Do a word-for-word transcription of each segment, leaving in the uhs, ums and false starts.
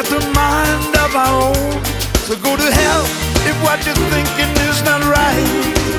has a mind of our own. So go to hell if what you're thinking is not right.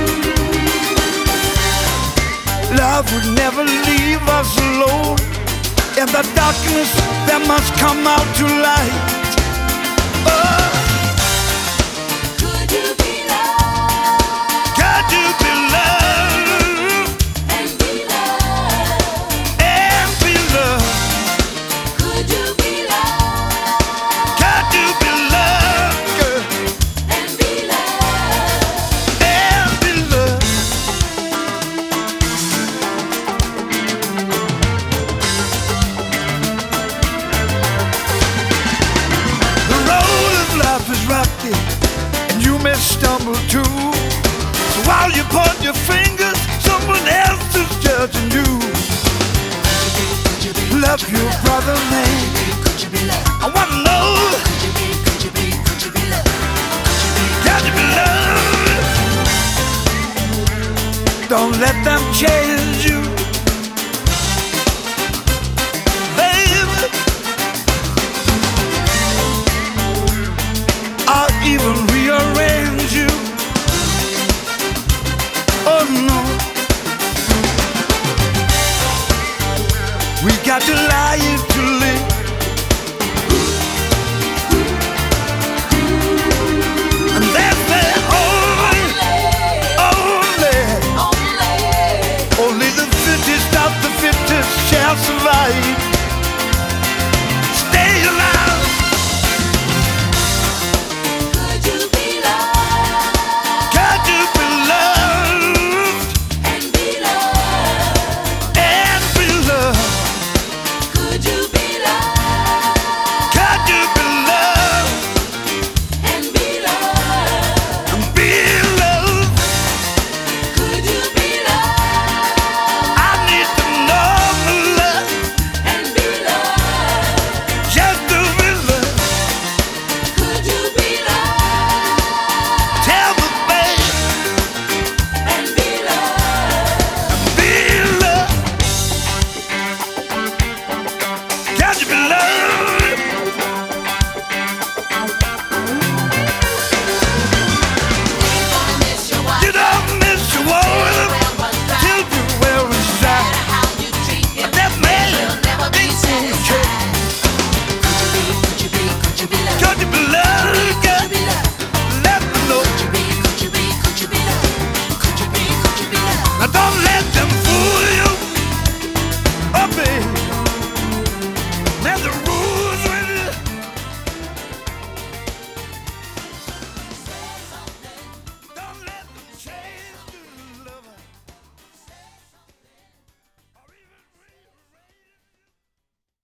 Love would never leave us alone. In the darkness there must come out to light. Oh. Could you be loved? Could you be loved? And be loved. And be loved. Could you be loved? Could you be loved, girl? And be loved. And be loved. The road of life is rocky, and you may stumble too. So while you point your fingers, someone else is judging you. Love your brother, man. Could you be loved? I wanna know, Could you be, could you be, could you be loved? can you be loved? Don't let that